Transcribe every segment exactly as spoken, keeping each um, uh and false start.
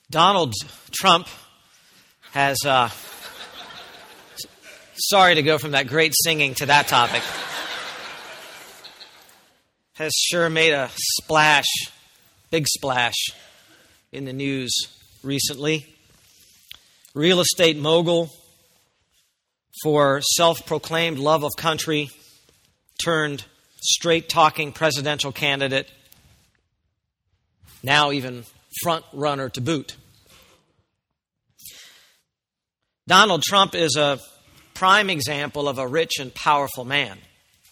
Donald Trump has, uh, sorry to go from that great singing to that topic, has sure made a splash, big splash in the news recently. Real estate mogul for self-proclaimed love of country turned straight-talking presidential candidate, now even front runner to boot. Donald Trump is a prime example of a rich and powerful man.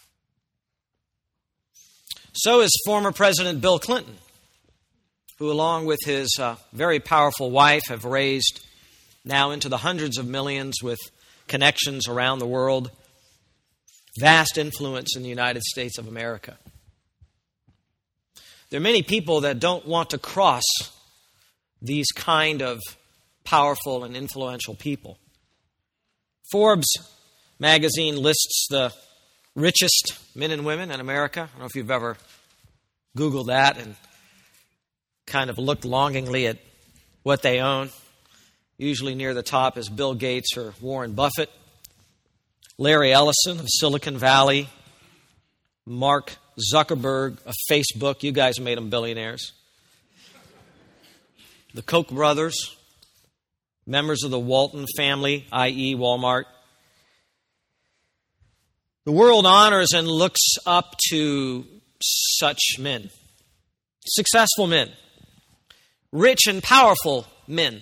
So is former President Bill Clinton, who along with his uh, very powerful wife have raised now into the hundreds of millions with connections around the world, vast influence in the United States of America. There are many people that don't want to cross these kind of powerful and influential people. Forbes magazine lists the richest men and women in America. I don't know if you've ever Googled that and kind of looked longingly at what they own. Usually near the top is Bill Gates or Warren Buffett, Larry Ellison of Silicon Valley, Mark Zuckerberg of Facebook. You guys made them billionaires. The Koch brothers, members of the Walton family, that is. Walmart. The world honors and looks up to such men, successful men, rich and powerful men.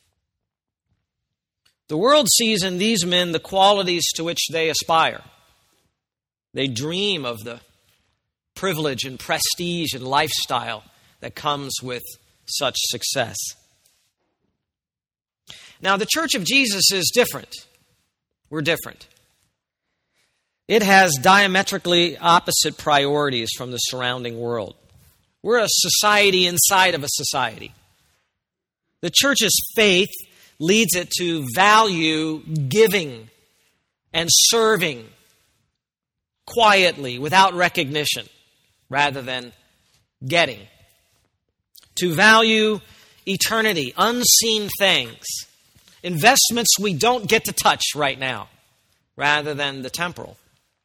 The world sees in these men the qualities to which they aspire. They dream of the privilege and prestige and lifestyle that comes with such success. Now, the Church of Jesus is different. We're different. It has diametrically opposite priorities from the surrounding world. We're a society inside of a society. The church's faith leads it to value giving and serving quietly, without recognition, rather than getting. To value eternity, unseen things, investments we don't get to touch right now, rather than the temporal.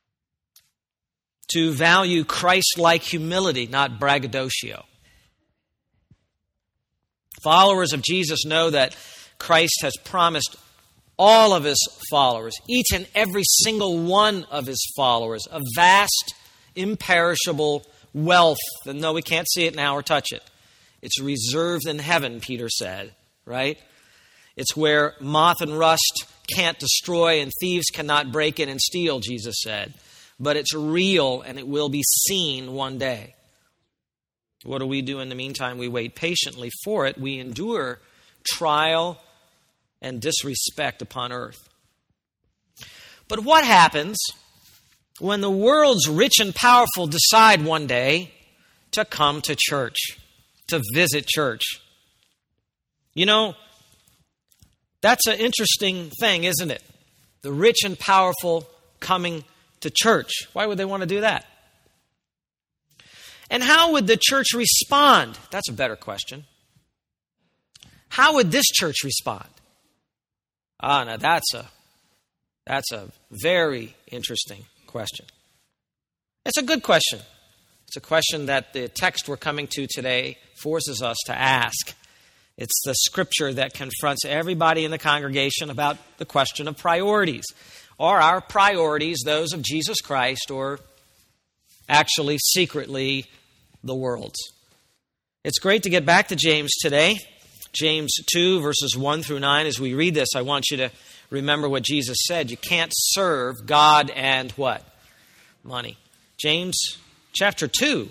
To value Christ-like humility, not braggadocio. Followers of Jesus know that Christ has promised all of his followers, each and every single one of his followers, a vast, imperishable wealth. And though we can't see it now or touch it, it's reserved in heaven, Peter said, right? It's where moth and rust can't destroy and thieves cannot break in and steal, Jesus said. But it's real and it will be seen one day. What do we do in the meantime? We wait patiently for it. We endure trial and disrespect upon earth. But what happens when the world's rich and powerful decide one day to come to church, to visit church? You know, that's an interesting thing, isn't it? The rich and powerful coming to church. Why would they want to do that? And how would the church respond? That's a better question. How would this church respond? Ah, now that's a that's a very interesting question. It's a good question. It's a question that the text we're coming to today forces us to ask. It's the scripture that confronts everybody in the congregation about the question of priorities. Are our priorities those of Jesus Christ or actually secretly the world's? It's great to get back to James today. James two, verses one through nine. As we read this, I want you to remember what Jesus said. You can't serve God and what? Money. James chapter two.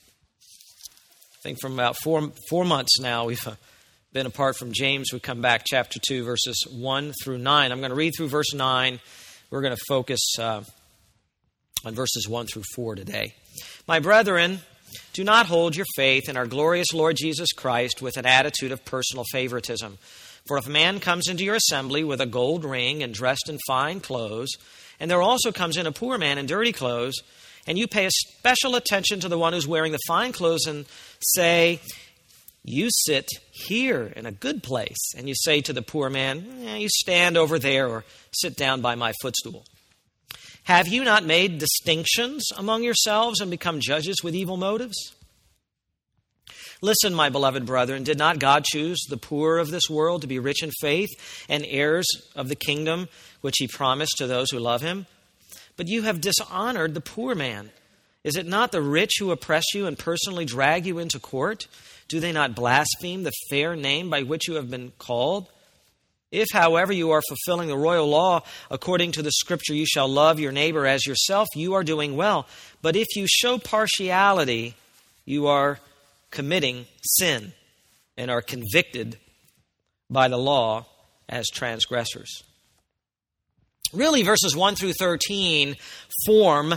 I think from about four, four months now we've been apart from James. We come back, chapter two, verses one through nine. I'm going to read through verse nine. We're going to focus uh, on verses one through four today. My brethren, do not hold your faith in our glorious Lord Jesus Christ with an attitude of personal favoritism. For if a man comes into your assembly with a gold ring and dressed in fine clothes, and there also comes in a poor man in dirty clothes, and you pay a special attention to the one who's wearing the fine clothes and say, You sit here in a good place, and you say to the poor man, eh, you stand over there or sit down by my footstool. Have you not made distinctions among yourselves and become judges with evil motives? Listen, my beloved brethren, did not God choose the poor of this world to be rich in faith and heirs of the kingdom which he promised to those who love him? But you have dishonored the poor man. Is it not the rich who oppress you and personally drag you into court? Do they not blaspheme the fair name by which you have been called? If, however, you are fulfilling the royal law according to the scripture, you shall love your neighbor as yourself, you are doing well. But if you show partiality, you are committing sin and are convicted by the law as transgressors. Really, verses one through thirteen form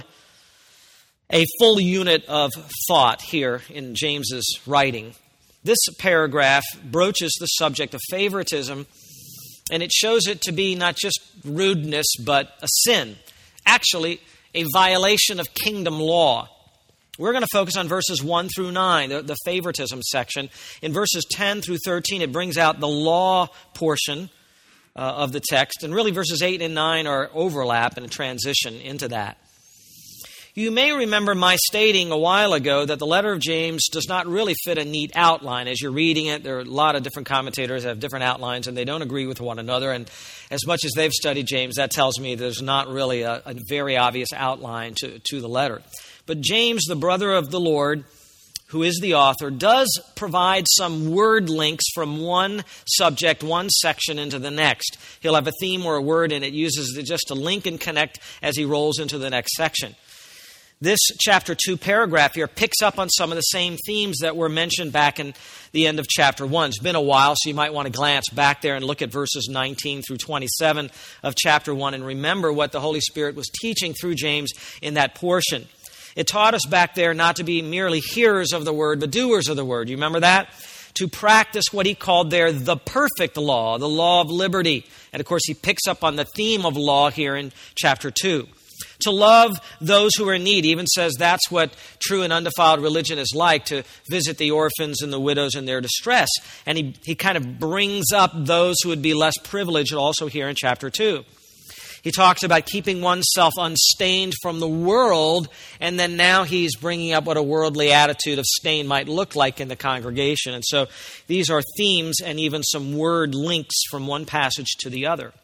a full unit of thought here in James's writing. This paragraph broaches the subject of favoritism, and it shows it to be not just rudeness, but a sin. Actually, a violation of kingdom law. We're going to focus on verses one through nine, the, the favoritism section. In verses ten through thirteen, it brings out the law portion uh, of the text. And really, verses eight and nine are overlap and a transition into that. You may remember my stating a while ago that the letter of James does not really fit a neat outline. As you're reading it, there are a lot of different commentators that have different outlines, and they don't agree with one another. And as much as they've studied James, that tells me there's not really a, a very obvious outline to, to the letter. But James, the brother of the Lord, who is the author, does provide some word links from one subject, one section into the next. He'll have a theme or a word, and it uses it just to link and connect as he rolls into the next section. This chapter two paragraph here picks up on some of the same themes that were mentioned back in the end of chapter one. It's been a while, so you might want to glance back there and look at verses nineteen through twenty-seven of chapter one and remember what the Holy Spirit was teaching through James in that portion. It taught us back there not to be merely hearers of the word, but doers of the word. You remember that? To practice what he called there the perfect law, the law of liberty. And of course, he picks up on the theme of law here in chapter two. To love those who are in need. He even says that's what true and undefiled religion is like, to visit the orphans and the widows in their distress. And he, he kind of brings up those who would be less privileged also here in chapter two. He talks about keeping oneself unstained from the world, and then now he's bringing up what a worldly attitude of stain might look like in the congregation. And so these are themes and even some word links from one passage to the other.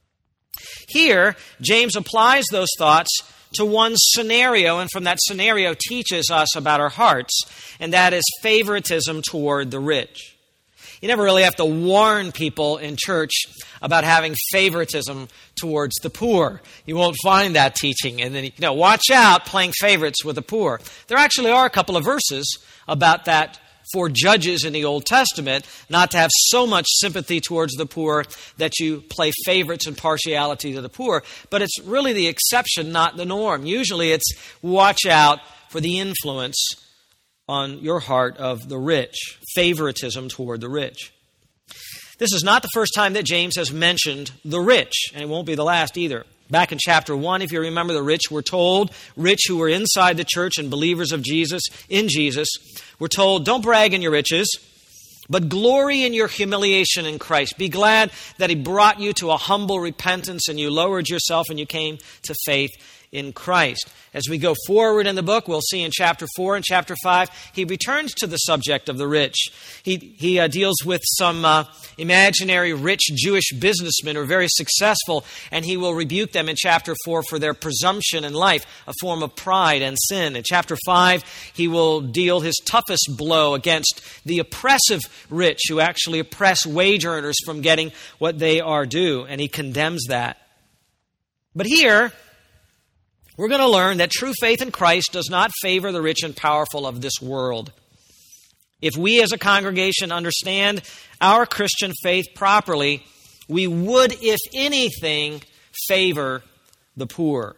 Here, James applies those thoughts to one scenario, and from that scenario teaches us about our hearts, and that is favoritism toward the rich. You never really have to warn people in church about having favoritism towards the poor. You won't find that teaching. And then, you know, watch out playing favorites with the poor. There actually are a couple of verses about that for judges in the Old Testament, not to have so much sympathy towards the poor that you play favorites and partiality to the poor. But it's really the exception, not the norm. Usually it's watch out for the influence on your heart of the rich, favoritism toward the rich. This is not the first time that James has mentioned the rich, and it won't be the last either. Back in chapter one, if you remember, the rich were told, rich who were inside the church and believers of Jesus, in Jesus, were told, don't brag in your riches, but glory in your humiliation in Christ. Be glad that he brought you to a humble repentance and you lowered yourself and you came to faith in Christ. As we go forward in the book, we'll see in chapter four and chapter five, he returns to the subject of the rich. He he uh, deals with some uh, imaginary rich Jewish businessmen who are very successful, and he will rebuke them in chapter four for their presumption in life, a form of pride and sin. In chapter five, he will deal his toughest blow against the oppressive rich who actually oppress wage earners from getting what they are due, and he condemns that. But here, we're going to learn that true faith in Christ does not favor the rich and powerful of this world. If we as a congregation understand our Christian faith properly, we would, if anything, favor the poor.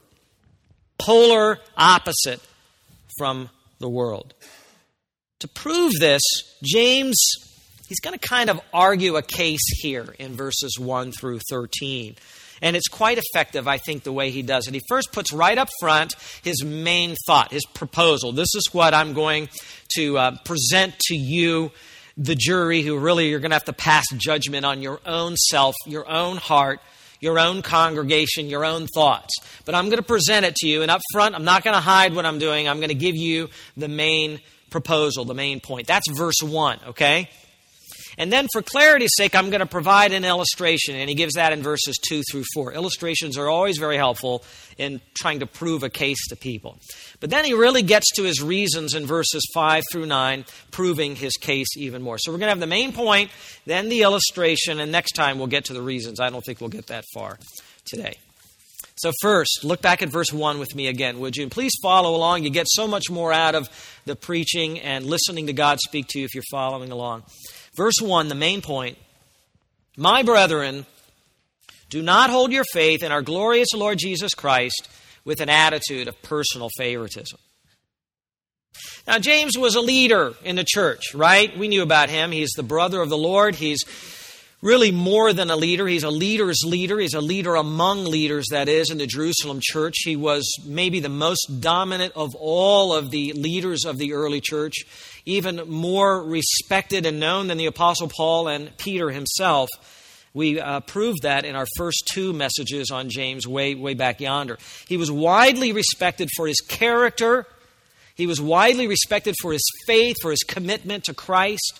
Polar opposite from the world. To prove this, James, he's going to kind of argue a case here in verses one through thirteen. And it's quite effective, I think, the way he does it. He first puts right up front his main thought, his proposal. This is what I'm going to uh, present to you the jury who really you're going to have to pass judgment on your own self, your own heart, your own congregation, your own thoughts. But I'm going to present it to you, and up front, I'm not going to hide what I'm doing. I'm going to give you the main proposal, the main point. That's verse one, okay? And then for clarity's sake, I'm going to provide an illustration, and he gives that in verses two through four. Illustrations are always very helpful in trying to prove a case to people. But then he really gets to his reasons in verses five through nine, proving his case even more. So we're going to have the main point, then the illustration, and next time we'll get to the reasons. I don't think we'll get that far today. So first, look back at verse one with me again, would you? And please follow along. You get so much more out of the preaching and listening to God speak to you if you're following along. Verse one, the main point. My brethren, do not hold your faith in our glorious Lord Jesus Christ with an attitude of personal favoritism. Now, James was a leader in the church, right? We knew about him. He's the brother of the Lord. He's really more than a leader. He's a leader's leader. He's a leader among leaders, that is, in the Jerusalem church. He was maybe the most dominant of all of the leaders of the early church, even more respected and known than the Apostle Paul and Peter himself. We uh, proved that in our first two messages on James way, way back yonder. He was widely respected for his character. He was widely respected for his faith, for his commitment to Christ.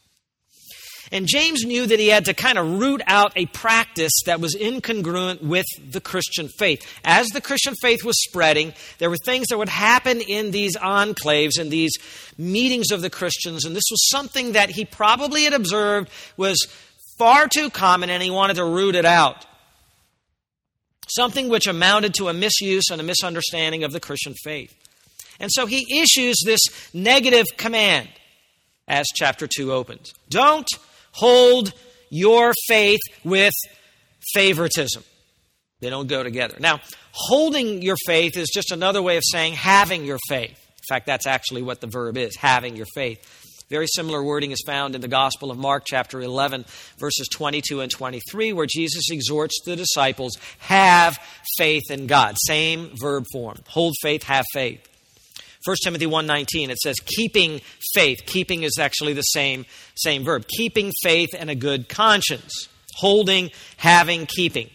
And James knew that he had to kind of root out a practice that was incongruent with the Christian faith. As the Christian faith was spreading, there were things that would happen in these enclaves, in these meetings of the Christians, and this was something that he probably had observed was far too common, and he wanted to root it out. Something which amounted to a misuse and a misunderstanding of the Christian faith. And so he issues this negative command as chapter two opens. Don't hold your faith with favoritism. They don't go together. Now, holding your faith is just another way of saying having your faith. In fact, that's actually what the verb is, having your faith. Very similar wording is found in the Gospel of Mark, chapter eleven, verses twenty-two and twenty-three, where Jesus exhorts the disciples, have faith in God. Same verb form. Hold faith, have faith. First Timothy one nineteen, it says keeping faith. Keeping is actually the same, same verb. Keeping faith and a good conscience. Holding, having, keeping.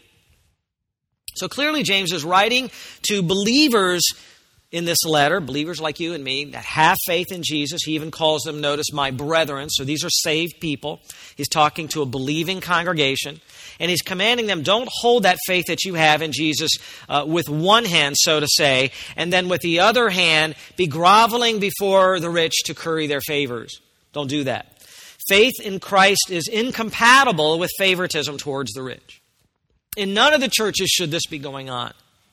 So clearly James is writing to believers in this letter, believers like you and me, that have faith in Jesus. He even calls them, notice, my brethren. So these are saved people. He's talking to a believing congregation. And he's commanding them, don't hold that faith that you have in Jesus uh, with one hand, so to say, and then with the other hand, be groveling before the rich to curry their favors. Don't do that. Faith in Christ is incompatible with favoritism towards the rich. In none of the churches should this be going on.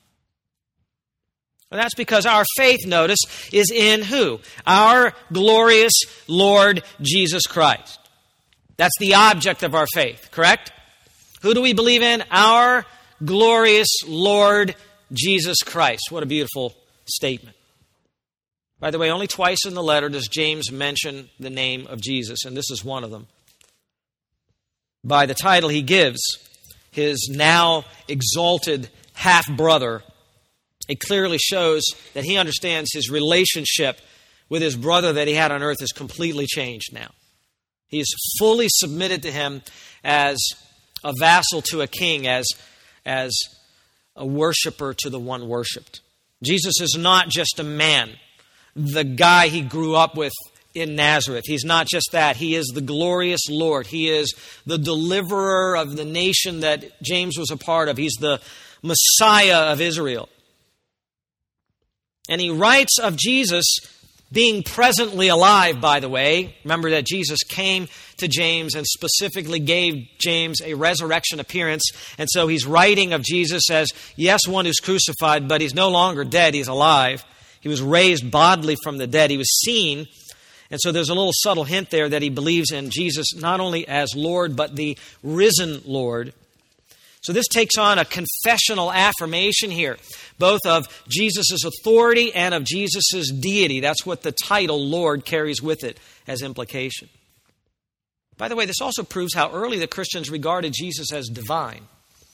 And that's because our faith, notice, is in who? Our glorious Lord Jesus Christ. That's the object of our faith, correct? Who do we believe in? Our glorious Lord Jesus Christ. What a beautiful statement. By the way, only twice in the letter does James mention the name of Jesus, and this is one of them. By the title he gives his now exalted half-brother, it clearly shows that he understands his relationship with his brother that he had on earth is completely changed now. He is fully submitted to him as a vassal to a king, as, as a worshiper to the one worshipped. Jesus is not just a man, the guy he grew up with in Nazareth. He's not just that. He is the glorious Lord. He is the deliverer of the nation that James was a part of. He's the Messiah of Israel. And he writes of Jesus being presently alive, by the way. Remember that Jesus came to James and specifically gave James a resurrection appearance. And so he's writing of Jesus as, yes, one who's crucified, but he's no longer dead. He's alive. He was raised bodily from the dead. He was seen. And so there's a little subtle hint there that he believes in Jesus not only as Lord, but the risen Lord. So this takes on a confessional affirmation here, both of Jesus' authority and of Jesus' deity. That's what the title Lord carries with it as implication. By the way, this also proves how early the Christians regarded Jesus as divine.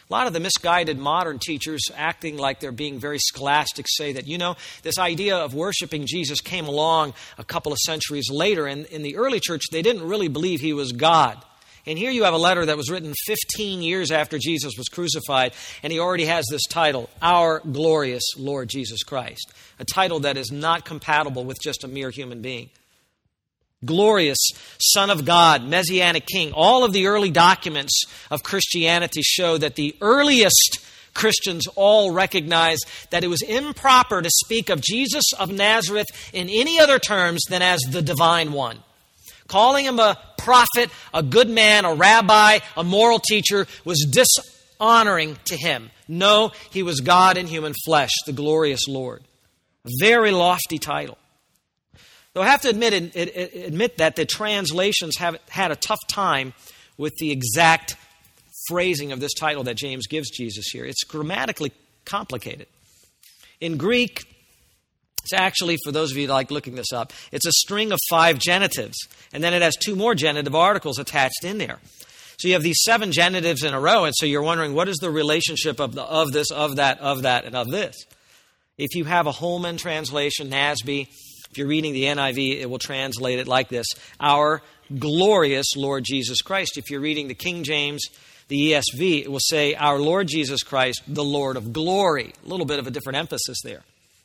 A lot of the misguided modern teachers acting like they're being very scholastic say that, you know, this idea of worshiping Jesus came along a couple of centuries later. And in the early church, they didn't really believe he was God. And here you have a letter that was written fifteen years after Jesus was crucified, and he already has this title, Our Glorious Lord Jesus Christ, a title that is not compatible with just a mere human being. Glorious Son of God, Messianic King. All of the early documents of Christianity show that the earliest Christians all recognized that it was improper to speak of Jesus of Nazareth in any other terms than as the Divine One. Calling him a prophet, a good man, a rabbi, a moral teacher was dishonoring to him. No, he was God in human flesh, the glorious Lord. A very lofty title. Though I have to admit, admit that the translations have had a tough time with the exact phrasing of this title that James gives Jesus here. It's grammatically complicated. In Greek, it's actually, for those of you that like looking this up, it's a string of five genitives. And then it has two more genitive articles attached in there. So you have these seven genitives in a row, and so you're wondering, what is the relationship of the of this, of that, of that, and of this? If you have a Holman translation, Nasby, if you're reading the N I V, it will translate it like this: Our glorious Lord Jesus Christ. If you're reading the King James, the E S V, it will say, Our Lord Jesus Christ, the Lord of glory. A little bit of a different emphasis there.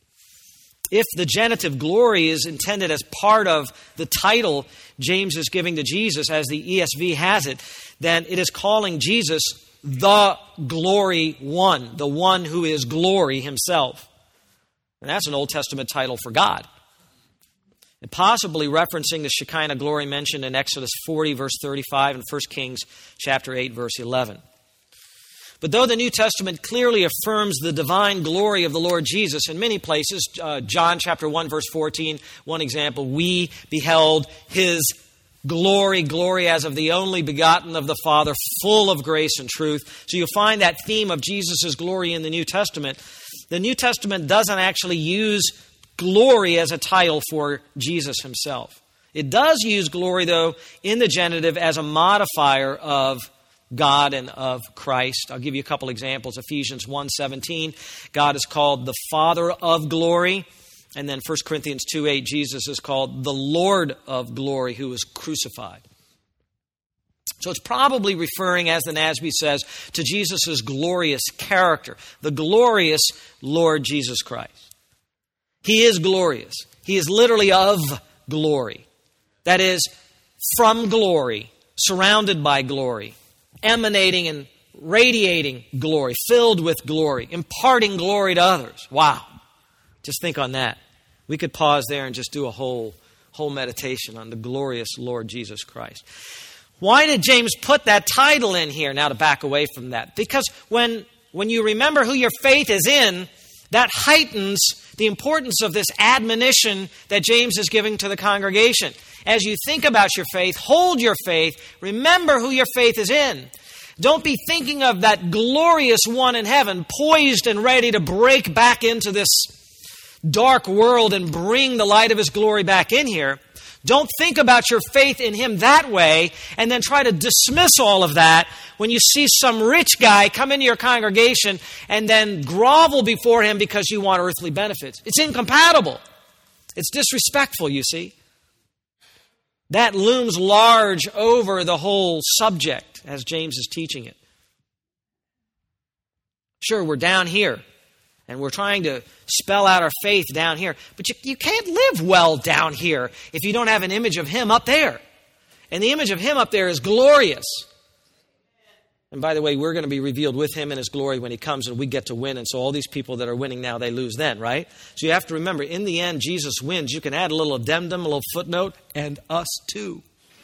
If the genitive glory is intended as part of the title James is giving to Jesus, as the E S V has it, then it is calling Jesus the glory one, the one who is glory himself. And that's an Old Testament title for God. And possibly referencing the Shekinah glory mentioned in Exodus forty, verse thirty-five, and First Kings chapter eight, verse eleven. But though the New Testament clearly affirms the divine glory of the Lord Jesus in many places, uh, John chapter one, verse fourteen, one example, we beheld his glory, glory as of the only begotten of the Father, full of grace and truth. So you'll find that theme of Jesus' glory in the New Testament. The New Testament doesn't actually use glory as a title for Jesus himself. It does use glory, though, in the genitive as a modifier of God and of Christ. I'll give you a couple examples. Ephesians one seventeen, God is called the Father of glory. And then First Corinthians two eight, Jesus is called the Lord of glory, who was crucified. So it's probably referring, as the Nasby says, to Jesus' glorious character, the glorious Lord Jesus Christ. He is glorious. He is literally of glory. That is, from glory, surrounded by glory, emanating and radiating glory, filled with glory, imparting glory to others. Wow. Just think on that. We could pause there and just do a whole, whole meditation on the glorious Lord Jesus Christ. Why did James put that title in here? Now to back away from that. Because when, when you remember who your faith is in, that heightens the importance of this admonition that James is giving to the congregation. As you think about your faith, hold your faith, remember who your faith is in. Don't be thinking of that glorious one in heaven, poised and ready to break back into this dark world and bring the light of his glory back in here. Don't think about your faith in him that way and then try to dismiss all of that when you see some rich guy come into your congregation and then grovel before him because you want earthly benefits. It's incompatible. It's disrespectful, you see. That looms large over the whole subject as James is teaching it. Sure, we're down here. And we're trying to spell out our faith down here. But you, you can't live well down here if you don't have an image of him up there. And the image of him up there is glorious. And by the way, we're going to be revealed with him in his glory when he comes and we get to win. And so all these people that are winning now, they lose then, right? So you have to remember, in the end, Jesus wins. You can add a little addendum, a little footnote, and us too.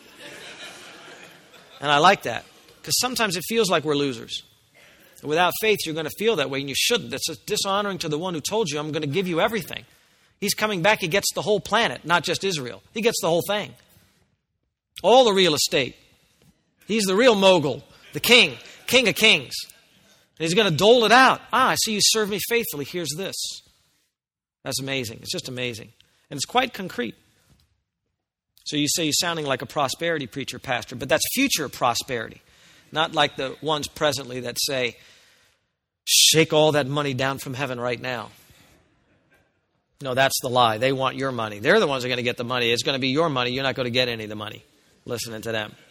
And I like that. Because sometimes it feels like we're losers. Without faith, you're going to feel that way, and you shouldn't. It's dishonoring to the one who told you, I'm going to give you everything. He's coming back. He gets the whole planet, not just Israel. He gets the whole thing. All the real estate. He's the real mogul, the king, king of kings. And he's going to dole it out. Ah, I see you serve me faithfully. Here's this. That's amazing. It's just amazing. And it's quite concrete. So you say you're sounding like a prosperity preacher, pastor, but that's future prosperity. Not like the ones presently that say, shake all that money down from heaven right now. No, that's the lie. They want your money. They're the ones who are going to get the money. It's going to be your money. You're not going to get any of the money listening to them.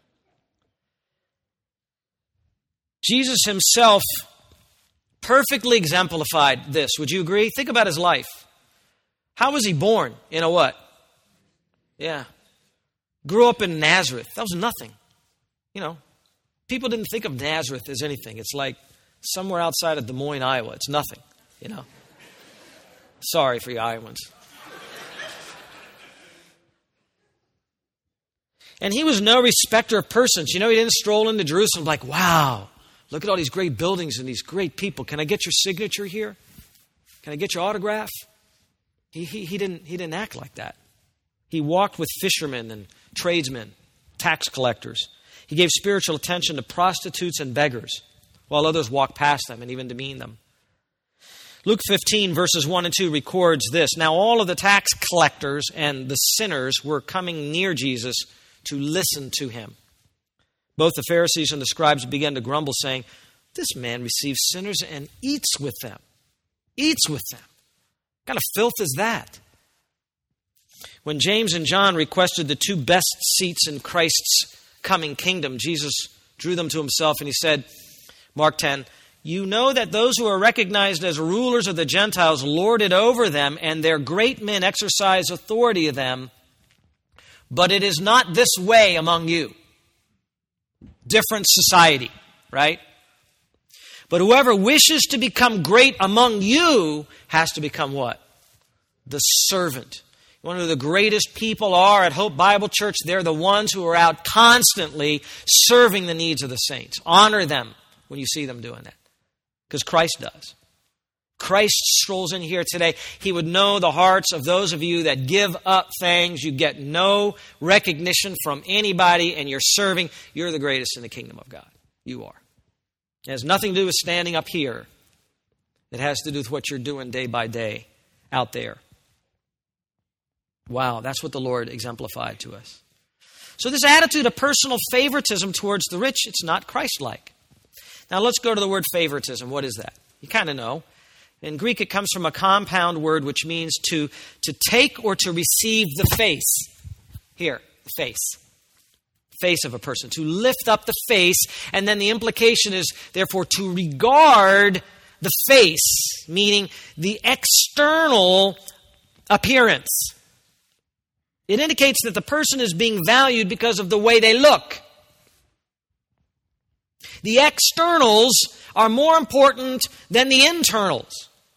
Jesus himself perfectly exemplified this. Would you agree? Think about his life. How was he born? In a what? Yeah. Grew up in Nazareth. That was nothing. You know, people didn't think of Nazareth as anything. It's like somewhere outside of Des Moines, Iowa. It's nothing, you know. Sorry for you Iowans. And he was no respecter of persons. You know, he didn't stroll into Jerusalem like, wow, look at all these great buildings and these great people. Can I get your signature here? Can I get your autograph? He, he, he didn't, he didn't act like that. He walked with fishermen and tradesmen, tax collectors. He gave spiritual attention to prostitutes and beggars, while others walked past them and even demeaned them. Luke fifteen, verses one and two records this. Now all of the tax collectors and the sinners were coming near Jesus to listen to him. Both the Pharisees and the scribes began to grumble, saying, this man receives sinners and eats with them. Eats with them. What kind of filth is that? When James and John requested the two best seats in Christ's coming kingdom, Jesus drew them to himself and he said, Mark ten, you know that those who are recognized as rulers of the Gentiles lord it over them, and their great men exercise authority of them, but it is not this way among you. Different society, right? But whoever wishes to become great among you has to become what? The servant. You want to know who the greatest people are at Hope Bible Church? They're the ones who are out constantly serving the needs of the saints. Honor them when you see them doing that, because Christ does. Christ strolls in here today. He would know the hearts of those of you that give up things. You get no recognition from anybody and you're serving. You're the greatest in the kingdom of God. You are. It has nothing to do with standing up here. It has to do with what you're doing day by day out there. Wow, that's what the Lord exemplified to us. So this attitude of personal favoritism towards the rich, it's not Christ-like. Now let's go to the word favoritism. What is that? You kind of know. In Greek, it comes from a compound word which means to, to take or to receive the face. Here, the face. Face of a person. To lift up the face, and then the implication is, therefore, to regard the face, meaning the external appearance. It indicates that the person is being valued because of the way they look. The externals are more important than the internals.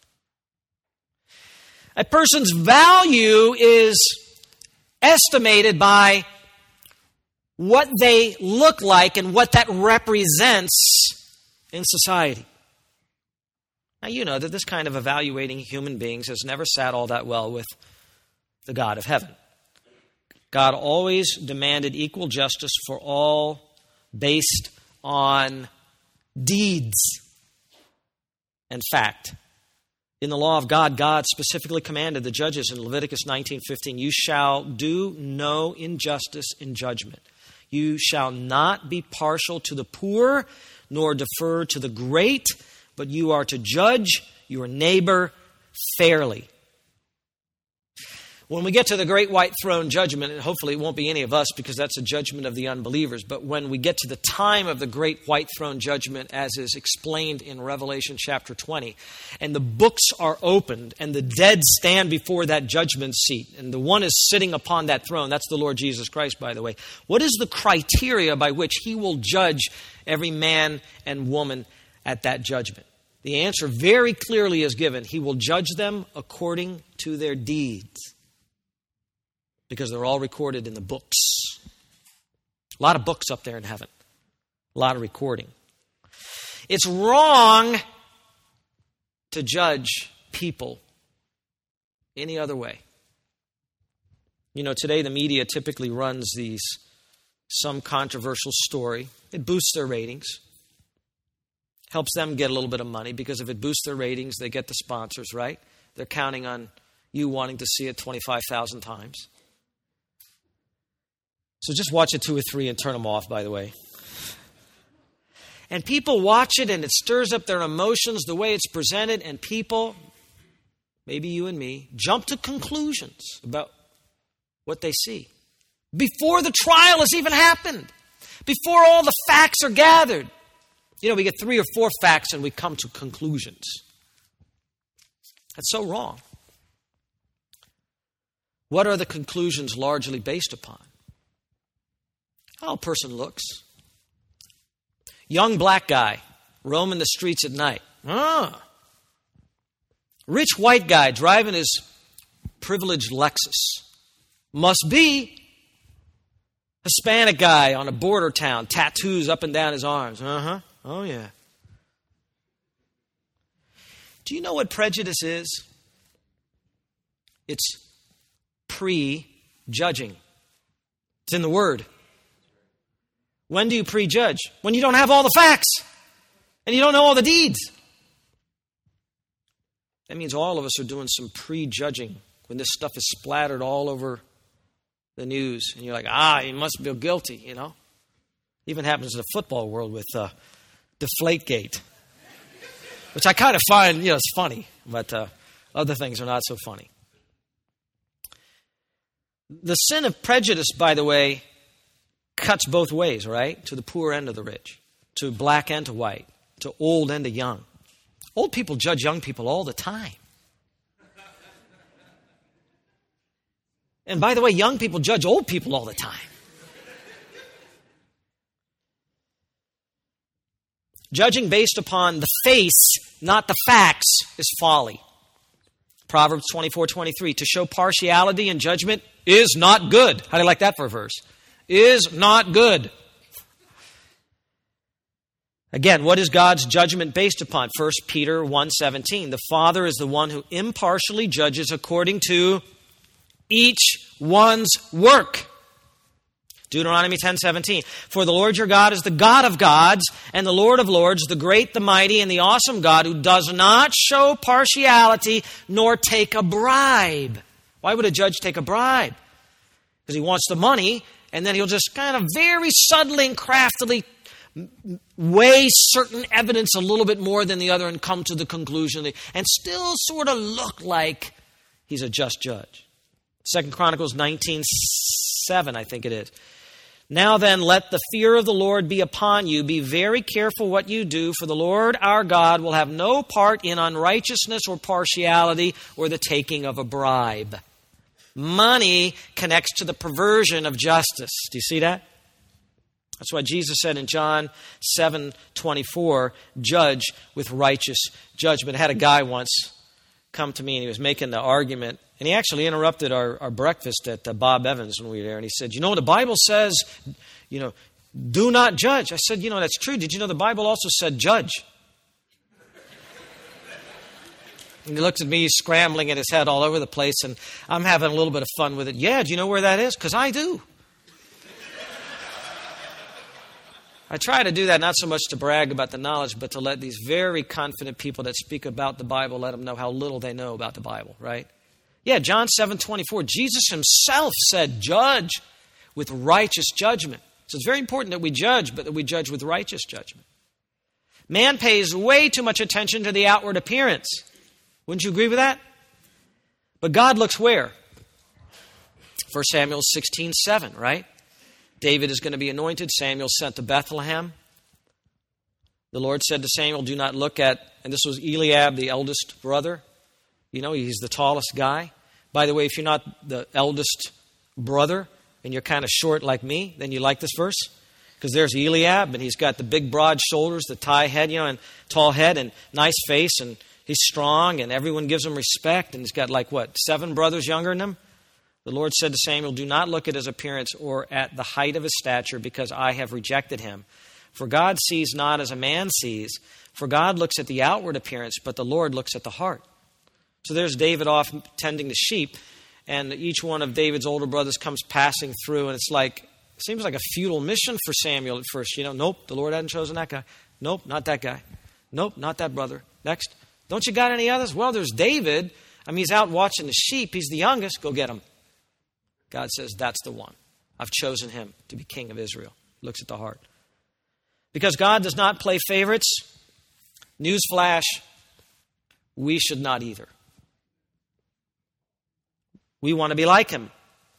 A person's value is estimated by what they look like and what that represents in society. Now, you know that this kind of evaluating human beings has never sat all that well with the God of heaven. God always demanded equal justice for all based on deeds and fact. In the law of God, God specifically commanded the judges in Leviticus nineteen fifteen, you shall do no injustice in judgment. You shall not be partial to the poor, nor defer to the great, but you are to judge your neighbor fairly. When we get to the great white throne judgment, and hopefully it won't be any of us because that's a judgment of the unbelievers, but when we get to the time of the great white throne judgment as is explained in Revelation chapter twenty, and the books are opened and the dead stand before that judgment seat, and the one is sitting upon that throne, that's the Lord Jesus Christ, by the way. What is the criteria by which he will judge every man and woman at that judgment? The answer very clearly is given. He will judge them according to their deeds, because they're all recorded in the books. A lot of books up there in heaven. A lot of recording. It's wrong to judge people any other way. You know, today the media typically runs these, some controversial story. It boosts their ratings. Helps them get a little bit of money, because if it boosts their ratings, they get the sponsors, right? They're counting on you wanting to see it twenty-five thousand times. So just watch it two or three and turn them off, by the way. And people watch it and it stirs up their emotions the way it's presented. And people, maybe you and me, jump to conclusions about what they see. Before the trial has even happened. Before all the facts are gathered. You know, we get three or four facts and we come to conclusions. That's so wrong. What are the conclusions largely based upon? How a person looks. Young black guy roaming the streets at night. Ah. Rich white guy driving his privileged Lexus. Must be. Hispanic guy on a border town, tattoos up and down his arms. Uh-huh. Oh, yeah. Do you know what prejudice is? It's pre-judging. It's in the word. When do you prejudge? When you don't have all the facts and you don't know all the deeds. That means all of us are doing some prejudging when this stuff is splattered all over the news. And you're like, ah, he must feel guilty, you know. Even happens in the football world with uh, Deflategate, which I kind of find, you know, it's funny. But uh, other things are not so funny. The sin of prejudice, by the way, cuts both ways, right? To the poor and to the rich, to black and to white, to old and to young. Old people judge young people all the time. And by the way, young people judge old people all the time. Judging based upon the face, not the facts, is folly. Proverbs twenty-four twenty-three, to show partiality in judgment is not good. How do you like that for a verse? Is not good. Again, what is God's judgment based upon? First Peter one seventeen. The Father is the one who impartially judges according to each one's work. Deuteronomy ten seventeen. For the Lord your God is the God of gods and the Lord of lords, the great, the mighty, and the awesome God who does not show partiality nor take a bribe. Why would a judge take a bribe? Because he wants the money, and then he'll just kind of very subtly and craftily weigh certain evidence a little bit more than the other and come to the conclusion and still sort of look like he's a just judge. Second Chronicles nineteen seven, I think it is. Now then, let the fear of the Lord be upon you. Be very careful what you do, for the Lord our God will have no part in unrighteousness or partiality or the taking of a bribe. Money connects to the perversion of justice. Do you see that? That's why Jesus said in John seven twenty-four, judge with righteous judgment. I had a guy once come to me and he was making the argument, and he actually interrupted our, our breakfast at uh, Bob Evans when we were there, and he said, you know, the Bible says, you know, do not judge. I said, you know, that's true. Did you know the Bible also said judge? And he looked at me scrambling in his head all over the place, and I'm having a little bit of fun with it. Yeah, do you know where that is? Because I do. I try to do that not so much to brag about the knowledge, but to let these very confident people that speak about the Bible, let them know how little they know about the Bible, right? Yeah, John seven twenty-four, Jesus himself said, judge with righteous judgment. So it's very important that we judge, but that we judge with righteous judgment. Man pays way too much attention to the outward appearance. Wouldn't you agree with that? But God looks where? First Samuel sixteen seven, right? David is going to be anointed. Samuel sent to Bethlehem. The Lord said to Samuel, do not look at, and this was Eliab, the eldest brother. You know, he's the tallest guy. By the way, if you're not the eldest brother and you're kind of short like me, then you like this verse. Because there's Eliab, and he's got the big broad shoulders, the tie head, you know, and tall head and nice face, and he's strong, and everyone gives him respect, and he's got like, what, seven brothers younger than him? The Lord said to Samuel, do not look at his appearance or at the height of his stature, because I have rejected him. For God sees not as a man sees. For God looks at the outward appearance, but the Lord looks at the heart. So there's David off tending the sheep, and each one of David's older brothers comes passing through, and it's like, it seems like a futile mission for Samuel at first. You know, nope, the Lord hadn't chosen that guy. Nope, not that guy. Nope, not that brother. Next. Don't you got any others? Well, there's David. I mean, he's out watching the sheep. He's the youngest. Go get him. God says, that's the one. I've chosen him to be king of Israel. Looks at the heart. Because God does not play favorites, newsflash, we should not either. We want to be like him.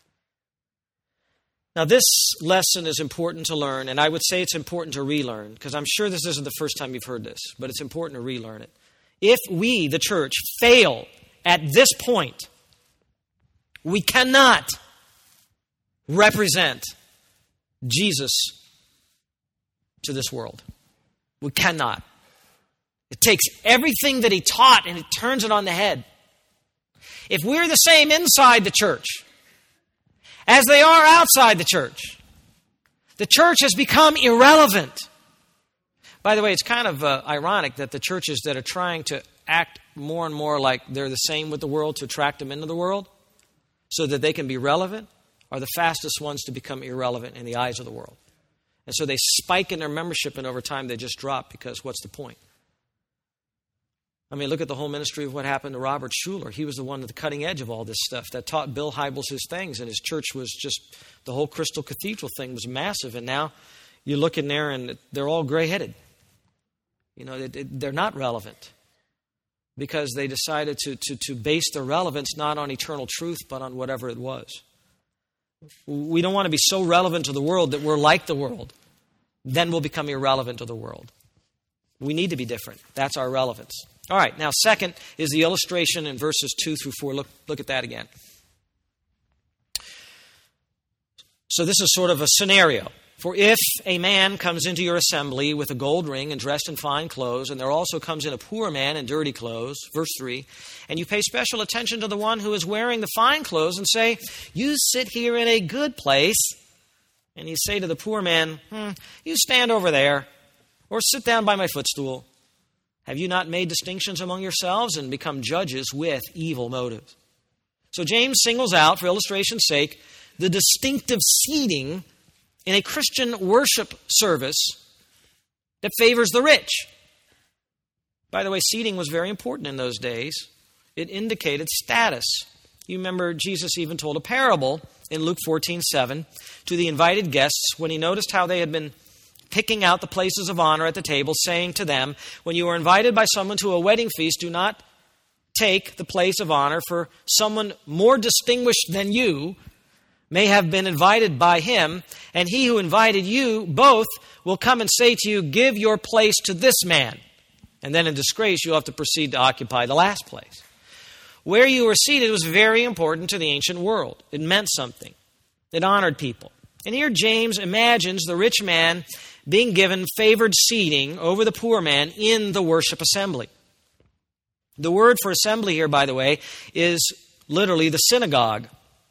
Now, this lesson is important to learn, and I would say it's important to relearn, because I'm sure this isn't the first time you've heard this, but it's important to relearn it. If we, the church, fail at this point, we cannot represent Jesus to this world. We cannot. It takes everything that he taught and it turns it on the head. If we're the same inside the church as they are outside the church, the church has become irrelevant. By the way, it's kind of uh, ironic that the churches that are trying to act more and more like they're the same with the world to attract them into the world so that they can be relevant are the fastest ones to become irrelevant in the eyes of the world. And so they spike in their membership, and over time they just drop, because what's the point? I mean, look at the whole ministry of what happened to Robert Schuller. He was the one at the cutting edge of all this stuff that taught Bill Hybels his things, and his church was just, the whole Crystal Cathedral thing was massive, and now you look in there and they're all gray-headed. You know, they're not relevant because they decided to, to, to base their relevance not on eternal truth, but on whatever it was. We don't want to be so relevant to the world that we're like the world. Then we'll become irrelevant to the world. We need to be different. That's our relevance. All right, now second is the illustration in verses two through four. Look, look at that again. So this is sort of a scenario. For if a man comes into your assembly with a gold ring and dressed in fine clothes, and there also comes in a poor man in dirty clothes, verse three, and you pay special attention to the one who is wearing the fine clothes and say, you sit here in a good place, and you say to the poor man, hmm, you stand over there, or sit down by my footstool. Have you not made distinctions among yourselves and become judges with evil motives? So James singles out, for illustration's sake, the distinctive seating in a Christian worship service that favors the rich. By the way, seating was very important in those days. It indicated status. You remember Jesus even told a parable in Luke fourteen seven to the invited guests when he noticed how they had been picking out the places of honor at the table, saying to them, when you are invited by someone to a wedding feast, do not take the place of honor, for someone more distinguished than you may have been invited by him, and he who invited you both will come and say to you, give your place to this man. And then in disgrace, you'll have to proceed to occupy the last place. Where you were seated was very important to the ancient world. It meant something. It honored people. And here James imagines the rich man being given favored seating over the poor man in the worship assembly. The word for assembly here, by the way, is literally the synagogue.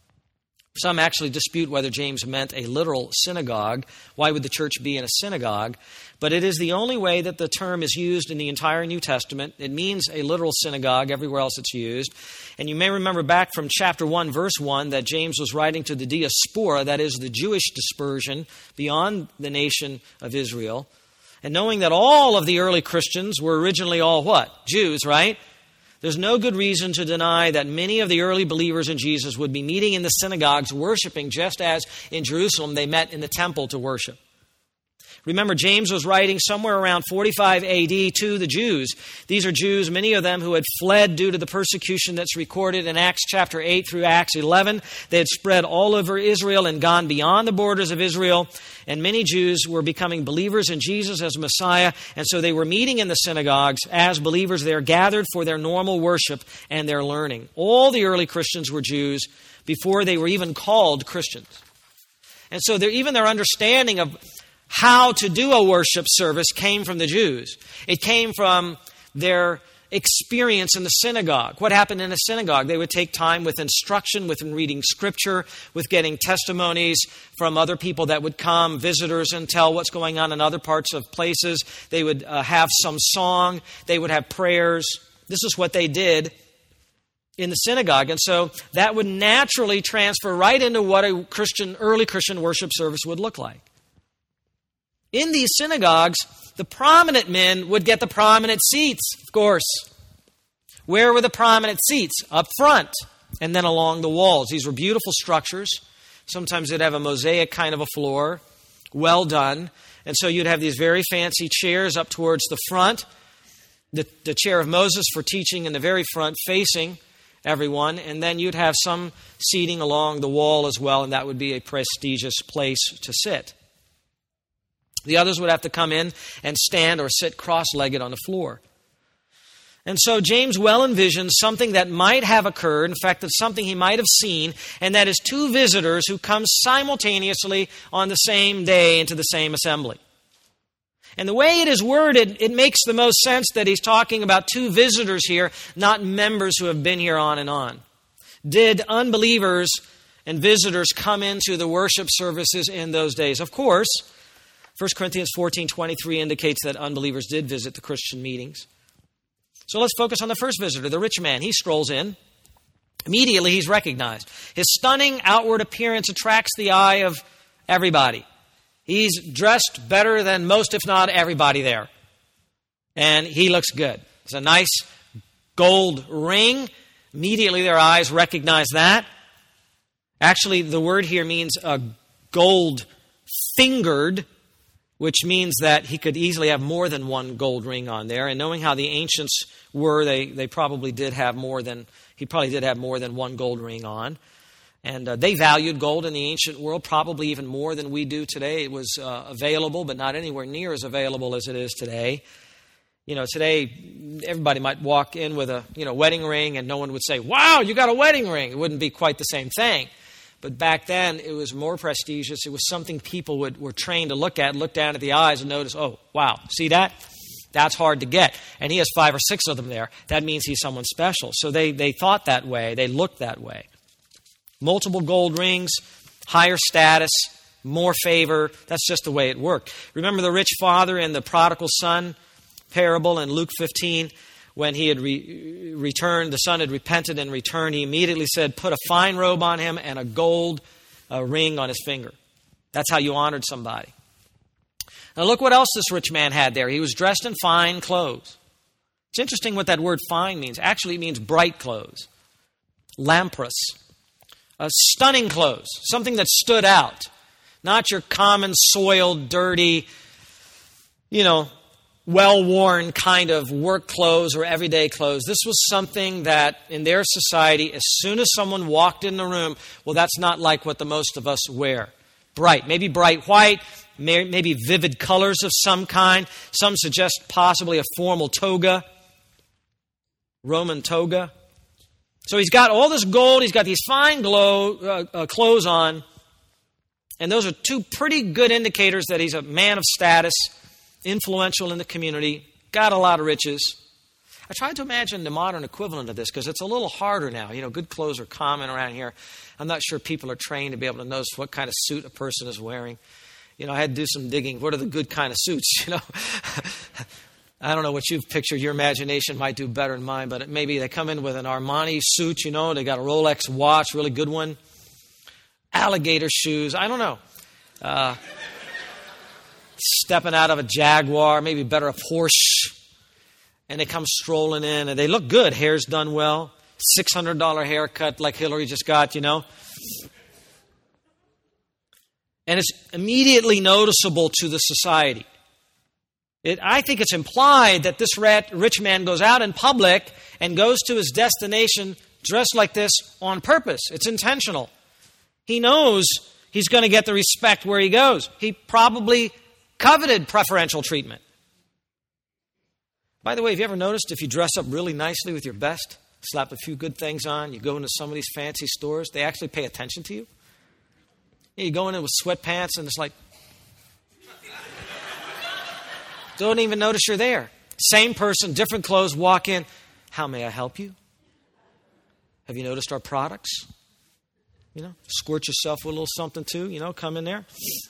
Some actually dispute whether James meant a literal synagogue. Why would the church be in a synagogue? But it is the only way that the term is used in the entire New Testament. It means a literal synagogue everywhere else it's used. And you may remember back from chapter one, verse one, that James was writing to the diaspora, that is the Jewish dispersion beyond the nation of Israel. And knowing that all of the early Christians were originally all what? Jews, right? There's no good reason to deny that many of the early believers in Jesus would be meeting in the synagogues worshiping just as in Jerusalem they met in the temple to worship. Remember, James was writing somewhere around forty-five A D to the Jews. These are Jews, many of them who had fled due to the persecution that's recorded in Acts chapter eight through Acts eleven. They had spread all over Israel and gone beyond the borders of Israel. And many Jews were becoming believers in Jesus as Messiah. And so they were meeting in the synagogues as believers. They are gathered for their normal worship and their learning. All the early Christians were Jews before they were even called Christians. And so even their understanding of how to do a worship service came from the Jews. It came from their experience in the synagogue. What happened in a synagogue? They would take time with instruction, with reading scripture, with getting testimonies from other people that would come, visitors, and tell what's going on in other parts of places. They would uh, have some song. They would have prayers. This is what they did in the synagogue. And so that would naturally transfer right into what a Christian, early Christian worship service would look like. In these synagogues, the prominent men would get the prominent seats, of course. Where were the prominent seats? Up front and then along the walls. These were beautiful structures. Sometimes they'd have a mosaic kind of a floor, well done. And so you'd have these very fancy chairs up towards the front. The, the chair of Moses for teaching in the very front facing everyone. And then you'd have some seating along the wall as well, and that would be a prestigious place to sit. The others would have to come in and stand or sit cross-legged on the floor. And so James well envisions something that might have occurred, in fact, it's something he might have seen, and that is two visitors who come simultaneously on the same day into the same assembly. And the way it is worded, it makes the most sense that he's talking about two visitors here, not members who have been here on and on. Did unbelievers and visitors come into the worship services in those days? Of course. First Corinthians fourteen twenty-three indicates that unbelievers did visit the Christian meetings. So let's focus on the first visitor, the rich man. He strolls in. Immediately he's recognized. His stunning outward appearance attracts the eye of everybody. He's dressed better than most, if not everybody there. And he looks good. It's a nice gold ring. Immediately their eyes recognize that. Actually, the word here means a gold fingered, which means that he could easily have more than one gold ring on there. And knowing how the ancients were, they, they probably did have more than, he probably did have more than one gold ring on. And uh, they valued gold in the ancient world probably even more than we do today. It was uh, available, but not anywhere near as available as it is today. You know, today everybody might walk in with a, you know, wedding ring and no one would say, wow, you got a wedding ring. It wouldn't be quite the same thing. But back then, it was more prestigious. It was something people would, were trained to look at, look down at the eyes and notice, oh, wow, see that? That's hard to get. And he has five or six of them there. That means he's someone special. So they, they thought that way. They looked that way. Multiple gold rings, higher status, more favor. That's just the way it worked. Remember the rich father in the prodigal son parable in Luke fifteen? When he had re- returned, the son had repented and returned, he immediately said, put a fine robe on him and a gold uh, ring on his finger. That's how you honored somebody. Now look what else this rich man had there. He was dressed in fine clothes. It's interesting what that word fine means. Actually, it means bright clothes. Lamprous. Uh, stunning clothes. Something that stood out. Not your common, soiled, dirty, you know, well-worn kind of work clothes or everyday clothes. This was something that in their society, as soon as someone walked in the room, well, that's not like what the most of us wear. Bright, maybe bright white, maybe vivid colors of some kind. Some suggest possibly a formal toga, Roman toga. So he's got all this gold, he's got these fine glow, uh, uh, clothes on, and those are two pretty good indicators that he's a man of status, influential in the community, got a lot of riches. I tried to imagine the modern equivalent of this because it's a little harder now. You know, good clothes are common around here. I'm not sure people are trained to be able to notice what kind of suit a person is wearing. You know, I had to do some digging. What are the good kind of suits, you know? I don't know what you've pictured. Your imagination might do better than mine, but maybe they come in with an Armani suit, you know. They got a Rolex watch, really good one. Alligator shoes. I don't know. Uh... Stepping out of a Jaguar, maybe better a Porsche, and they come strolling in, and they look good. Hair's done well. six hundred dollars haircut like Hillary just got, you know. And it's immediately noticeable to the society. It, I think it's implied that this rat, rich man goes out in public and goes to his destination dressed like this on purpose. It's intentional. He knows he's going to get the respect where he goes. He probably coveted preferential treatment. By the way, have you ever noticed if you dress up really nicely with your best, slap a few good things on, you go into some of these fancy stores, they actually pay attention to you? You go in with sweatpants and it's like, don't even notice you're there. Same person, different clothes, walk in. How may I help you? Have you noticed our products? You know, squirt yourself with a little something too, you know, come in there.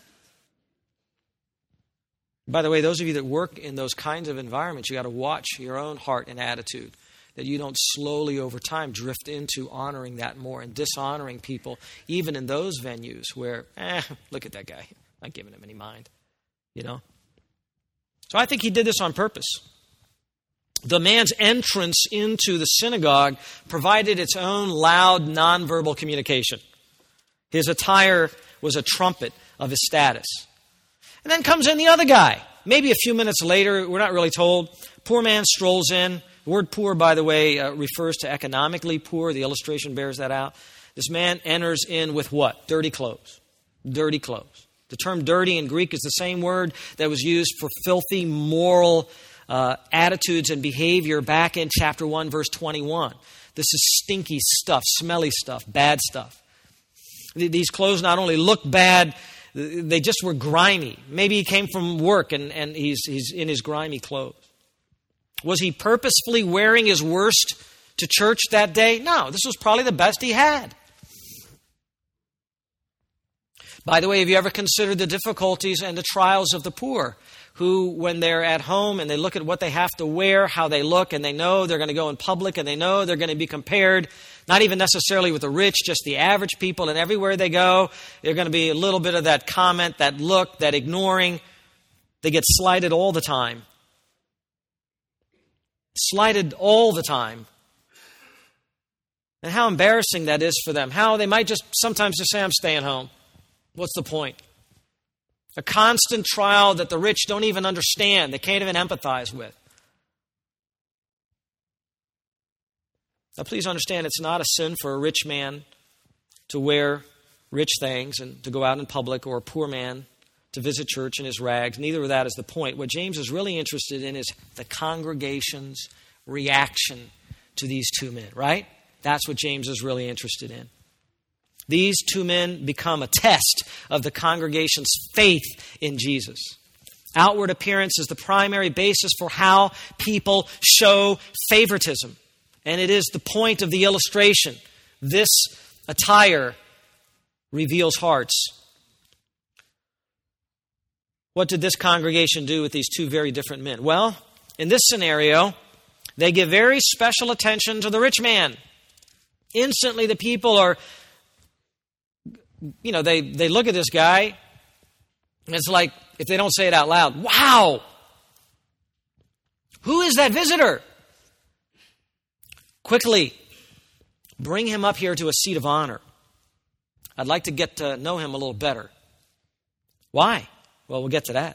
By the way, those of you that work in those kinds of environments, you got to watch your own heart and attitude, that you don't slowly over time drift into honoring that more and dishonoring people, even in those venues where, eh, look at that guy, not giving him any mind, you know. So I think he did this on purpose. The man's entrance into the synagogue provided its own loud, nonverbal communication. His attire was a trumpet of his status. And then comes in the other guy. Maybe a few minutes later, we're not really told. Poor man strolls in. The word poor, by the way, uh, refers to economically poor. The illustration bears that out. This man enters in with what? Dirty clothes. Dirty clothes. The term dirty in Greek is the same word that was used for filthy moral uh, attitudes and behavior back in chapter one, verse twenty-one. This is stinky stuff, smelly stuff, bad stuff. These clothes not only look bad, they just were grimy. Maybe he came from work and, and he's, he's in his grimy clothes. Was he purposefully wearing his worst to church that day? No, this was probably the best he had. By the way, have you ever considered the difficulties and the trials of the poor who, when they're at home and they look at what they have to wear, how they look, and they know they're going to go in public and they know they're going to be compared, not even necessarily with the rich, just the average people, and everywhere they go, they're going to be a little bit of that comment, that look, that ignoring. They get slighted all the time. Slighted all the time. And how embarrassing that is for them. How they might just sometimes just say, I'm staying home. What's the point? A constant trial that the rich don't even understand. They can't even empathize with. Now, please understand, it's not a sin for a rich man to wear rich things and to go out in public, or a poor man to visit church in his rags. Neither of that is the point. What James is really interested in is the congregation's reaction to these two men, right? That's what James is really interested in. These two men become a test of the congregation's faith in Jesus. Outward appearance is the primary basis for how people show favoritism. And it is the point of the illustration. This attire reveals hearts. What did this congregation do with these two very different men? Well, in this scenario, they give very special attention to the rich man. Instantly, the people are, you know, they, they look at this guy, and it's like, if they don't say it out loud, wow! Who is that visitor? Quickly, bring him up here to a seat of honor. I'd like to get to know him a little better. Why? Well, we'll get to that.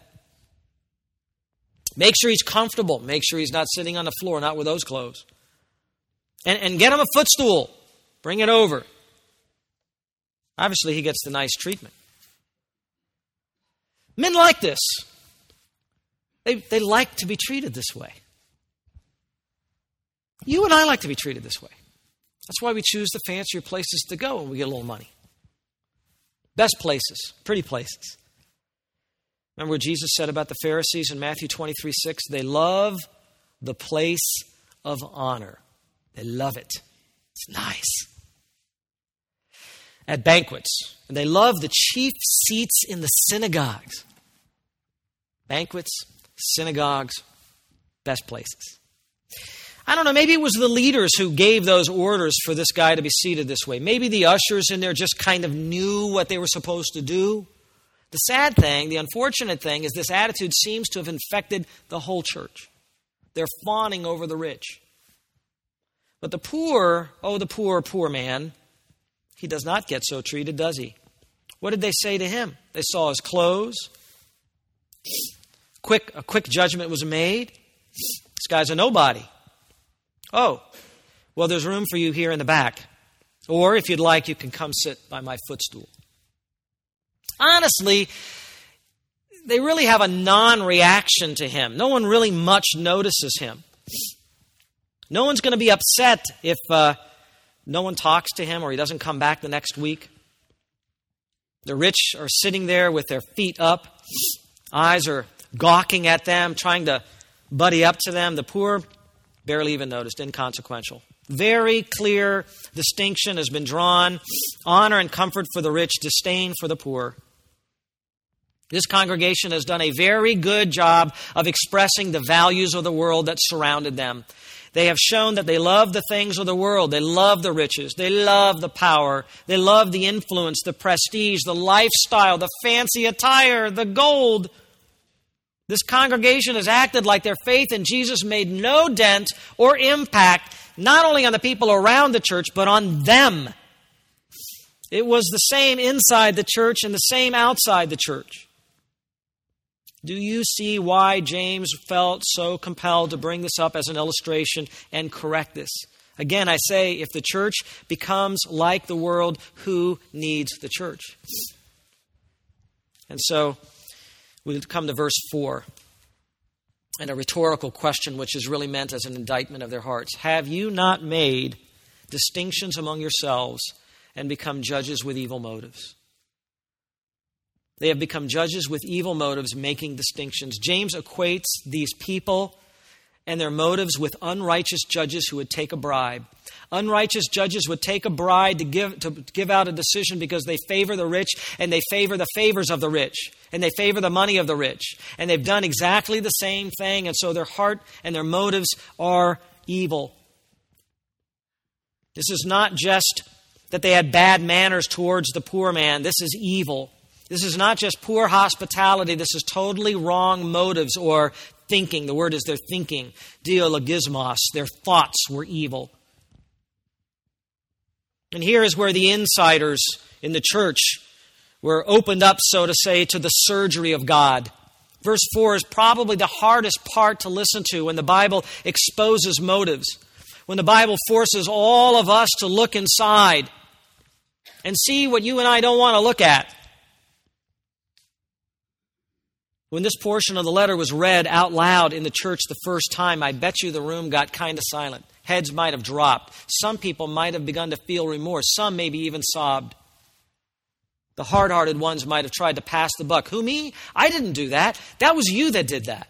Make sure he's comfortable. Make sure he's not sitting on the floor, not with those clothes. And, and get him a footstool. Bring it over. Obviously, he gets the nice treatment. Men like this. They, they like to be treated this way. You and I like to be treated this way. That's why we choose the fancier places to go when we get a little money. Best places, pretty places. Remember what Jesus said about the Pharisees in Matthew twenty-three six? They love the place of honor. They love it. It's nice. At banquets. And they love the chief seats in the synagogues. Banquets, synagogues, best places. I don't know, maybe it was the leaders who gave those orders for this guy to be seated this way. Maybe the ushers in there just kind of knew what they were supposed to do. The sad thing, the unfortunate thing, is this attitude seems to have infected the whole church. They're fawning over the rich. But the poor, oh, the poor, poor man, he does not get so treated, does he? What did they say to him? They saw his clothes. Quick, a quick judgment was made. This guy's a nobody. Oh, well, there's room for you here in the back. Or if you'd like, you can come sit by my footstool. Honestly, they really have a non-reaction to him. No one really much notices him. No one's going to be upset if uh, no one talks to him or he doesn't come back the next week. The rich are sitting there with their feet up. Eyes are gawking at them, trying to buddy up to them. The poor barely even noticed, inconsequential. Very clear distinction has been drawn. Honor and comfort for the rich, disdain for the poor. This congregation has done a very good job of expressing the values of the world that surrounded them. They have shown that they love the things of the world. They love the riches. They love the power. They love the influence, the prestige, the lifestyle, the fancy attire, the gold. This congregation has acted like their faith in Jesus made no dent or impact, not only on the people around the church, but on them. It was the same inside the church and the same outside the church. Do you see why James felt so compelled to bring this up as an illustration and correct this? Again, I say, if the church becomes like the world, who needs the church? And so we come to verse four, and a rhetorical question which is really meant as an indictment of their hearts. Have you not made distinctions among yourselves and become judges with evil motives? They have become judges with evil motives, making distinctions. James equates these people and their motives with unrighteous judges who would take a bribe. Unrighteous judges would take a bribe to give to give out a decision because they favor the rich and they favor the favors of the rich and they favor the money of the rich. And they've done exactly the same thing, and so their heart and their motives are evil. This is not just that they had bad manners towards the poor man. This is evil. This is not just poor hospitality. This is totally wrong motives or thinking. The word is their thinking. Dialogismos. Their thoughts were evil. And here is where the insiders in the church were opened up, so to say, to the surgery of God. Verse four is probably the hardest part to listen to when the Bible exposes motives. When the Bible forces all of us to look inside and see what you and I don't want to look at. When this portion of the letter was read out loud in the church the first time, I bet you the room got kind of silent. Heads might have dropped. Some people might have begun to feel remorse. Some maybe even sobbed. The hard-hearted ones might have tried to pass the buck. Who, me? I didn't do that. That was you that did that.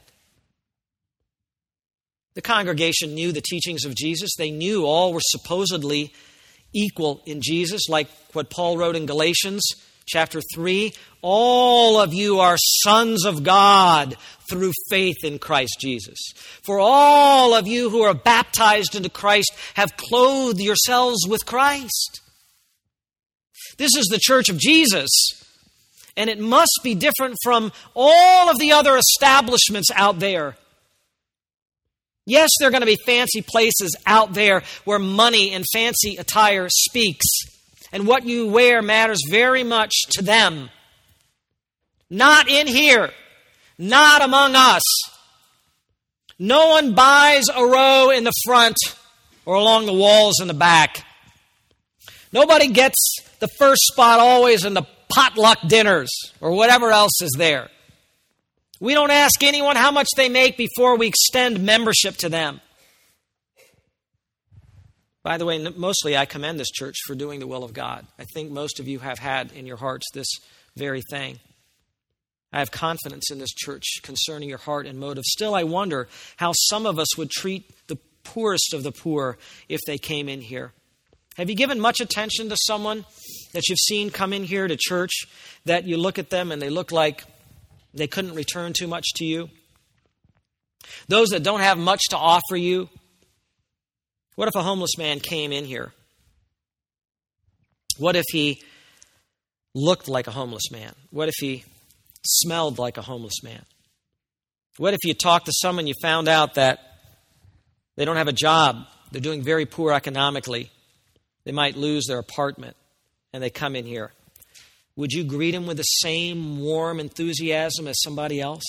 The congregation knew the teachings of Jesus. They knew all were supposedly equal in Jesus, like what Paul wrote in Galatians chapter three. All of you are sons of God through faith in Christ Jesus. For all of you who are baptized into Christ have clothed yourselves with Christ. This is the church of Jesus, and it must be different from all of the other establishments out there. Yes, there are going to be fancy places out there where money and fancy attire speaks, and what you wear matters very much to them. Not in here. Not among us. No one buys a row in the front or along the walls in the back. Nobody gets the first spot always in the potluck dinners or whatever else is there. We don't ask anyone how much they make before we extend membership to them. By the way, mostly I commend this church for doing the will of God. I think most of you have had in your hearts this very thing. I have confidence in this church concerning your heart and motive. Still, I wonder how some of us would treat the poorest of the poor if they came in here. Have you given much attention to someone that you've seen come in here to church that you look at them and they look like they couldn't return too much to you? Those that don't have much to offer you. What if a homeless man came in here? What if he looked like a homeless man? What if he smelled like a homeless man? What if you talked to someone, you found out that they don't have a job, they're doing very poor economically, they might lose their apartment, and they come in here? Would you greet them with the same warm enthusiasm as somebody else?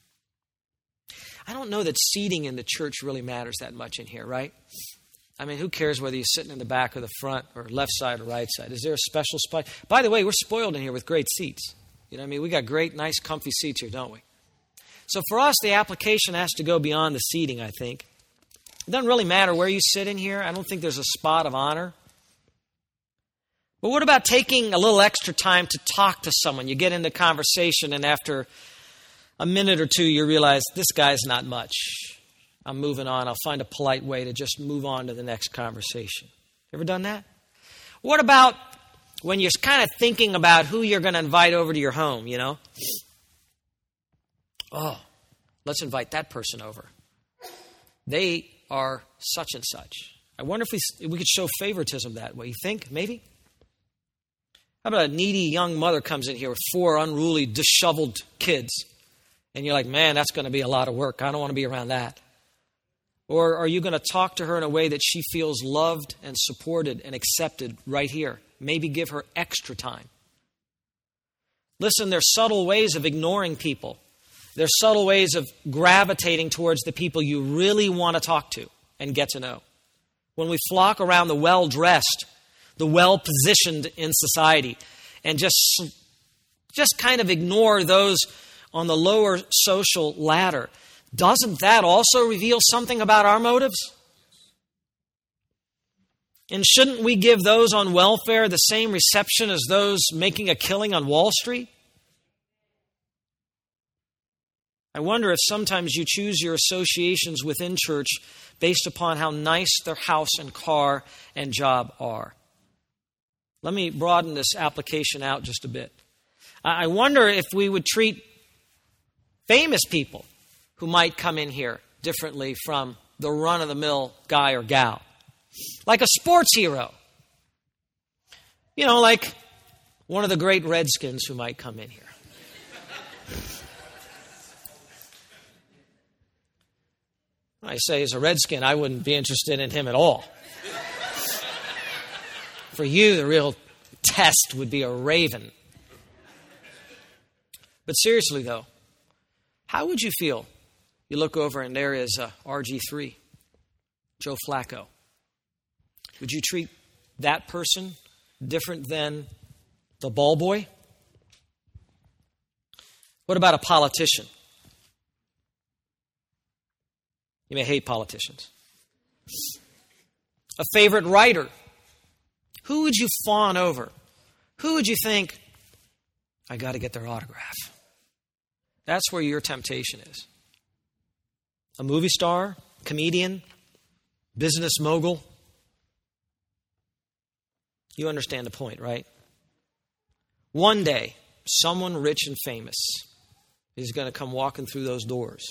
I don't know that seating in the church really matters that much in here, right? I mean, who cares whether you're sitting in the back or the front or left side or right side? Is there a special spot? By the way, we're spoiled in here with great seats. You know what I mean? We got great, nice, comfy seats here, don't we? So for us, the application has to go beyond the seating, I think. It doesn't really matter where you sit in here. I don't think there's a spot of honor. But what about taking a little extra time to talk to someone? You get into conversation, and after a minute or two, you realize this guy's not much. I'm moving on. I'll find a polite way to just move on to the next conversation. Ever done that? What about when you're kind of thinking about who you're going to invite over to your home, you know? Oh, let's invite that person over. They are such and such. I wonder if we, if we could show favoritism that way. You think? Maybe? How about a needy young mother comes in here with four unruly, disheveled kids, and you're like, man, that's going to be a lot of work. I don't want to be around that. Or are you going to talk to her in a way that she feels loved and supported and accepted right here? Maybe give her extra time. Listen, there's subtle ways of ignoring people. There's subtle ways of gravitating towards the people you really want to talk to and get to know. When we flock around the well-dressed, the well-positioned in society, and just, just kind of ignore those on the lower social ladder, doesn't that also reveal something about our motives? And shouldn't we give those on welfare the same reception as those making a killing on Wall Street? I wonder if sometimes you choose your associations within church based upon how nice their house and car and job are. Let me broaden this application out just a bit. I wonder if we would treat famous people who might come in here differently from the run-of-the-mill guy or gal. Like a sports hero. You know, like one of the great Redskins who might come in here. I say as a Redskin, I wouldn't be interested in him at all. For you, the real test would be a Raven. But seriously, though, how would you feel? You look over and there is uh, R G three, Joe Flacco. Would you treat that person different than the ball boy? What about a politician? You may hate politicians. A favorite writer. Who would you fawn over? Who would you think, I got to get their autograph? That's where your temptation is. A movie star, comedian, business mogul. You understand the point, right? One day, someone rich and famous is going to come walking through those doors.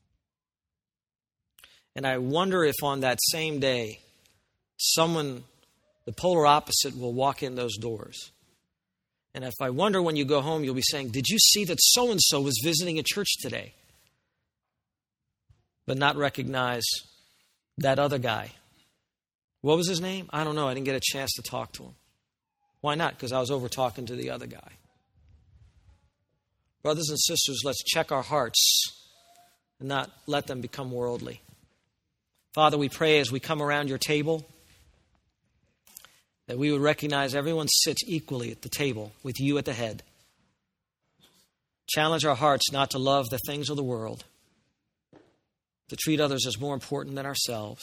And I wonder if on that same day, someone, the polar opposite, will walk in those doors. And if I wonder when you go home, you'll be saying, did you see that so-and-so was visiting a church today? But not recognize that other guy. What was his name? I don't know. I didn't get a chance to talk to him. Why not? Because I was over talking to the other guy. Brothers and sisters, let's check our hearts and not let them become worldly. Father, we pray as we come around your table that we would recognize everyone sits equally at the table with you at the head. Challenge our hearts not to love the things of the world, to treat others as more important than ourselves,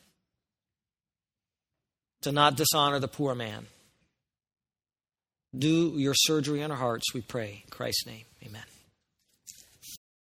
to not dishonor the poor man. Do your surgery on our hearts, we pray. In Christ's name, amen.